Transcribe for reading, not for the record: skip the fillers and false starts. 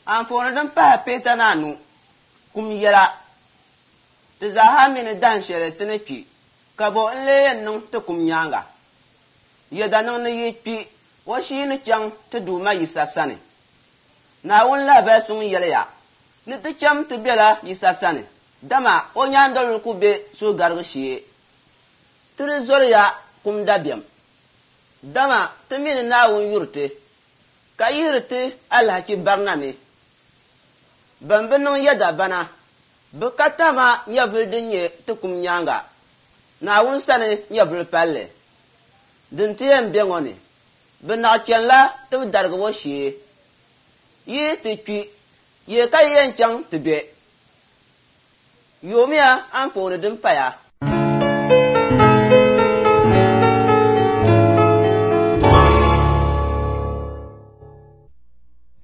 Anfooni din pahi Peeta ni anu kum yɛla ti zaaha mini dahin shɛli ti ni kpi ka bo n lee yɛn niŋ ti kum nyaaŋa. Yɛda niŋ ni yi kpi o shii ni chaŋ ti Duuma Yisa sani. Naawuni lahabali suŋ yɛliya ni ti cham ti bela Yisa sani dama o nyaandolini ku be suhugarigu shee. Ti di zoliya kum dabiɛm. Dama ti mi ni Naawuni yuri ti ka yihiri ti alhaki barina ni. Ban bi niŋ yɛda bana bɛ ka tama nyɛvuli din nyɛ ti kum nyaaŋa. Naawuni sani nyɛvuli palli. Din ti yɛn be ŋɔ ni bɛ naɣi chanila ti bi darigi o shee. Yi ti kpi yee ka yɛn chaŋ ti be. Yoomiya anfooni din paya